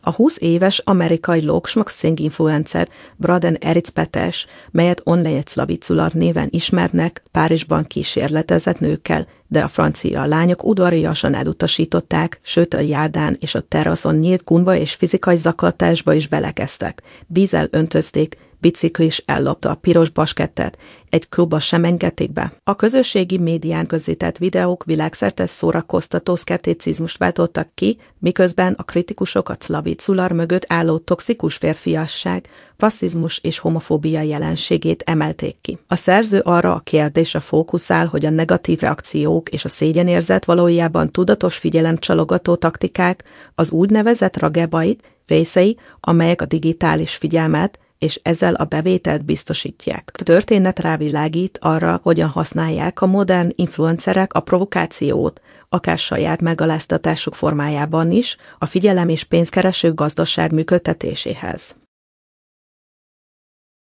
A 20 éves amerikai Loksmaxing influencer Braden Ericpetes, melyet online Slavicular néven ismernek, Párizsban kísérletezett nőkkel, de a francia lányok udvariasan elutasították, sőt a járdán és a teraszon nyílt gunba és fizikai zaklatásba is belekezdtek. Vízzel öntözték, bicikli is ellopta a piros baskettet, egy klubba sem engedték be. A közösségi médián közzétett videók világszerte szórakoztató szkepticizmust váltottak ki, miközben a kritikusok a Slavicular mögött álló toxikus férfiasság, rasszizmus és homofóbia jelenségét emelték ki. A szerző arra a kérdésre fókuszál, hogy a negatív reakciók és a szégyenérzet valójában tudatos figyelemcsalogató taktikák, az úgynevezett ragebait részei, amelyek a digitális figyelmet és ezzel a bevételt biztosítják. A történet rávilágít arra, hogyan használják a modern influencerek a provokációt, akár saját megaláztatásuk formájában is, a figyelem és pénzkereső gazdaság működtetéséhez.